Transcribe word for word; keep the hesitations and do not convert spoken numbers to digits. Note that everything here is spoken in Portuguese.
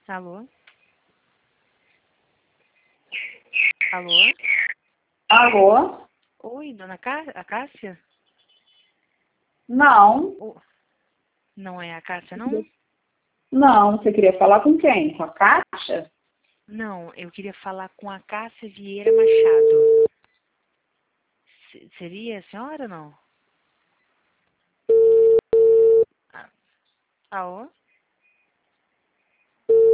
Alô? Alô? Alô? Oi, dona Cá a Cássia? Não. Oh, não é a Cássia, não? Não, você queria falar com quem? Com a Caixa? Não, eu queria falar com a Cássia Vieira Machado. Se- seria a senhora ou não? Ah, alô?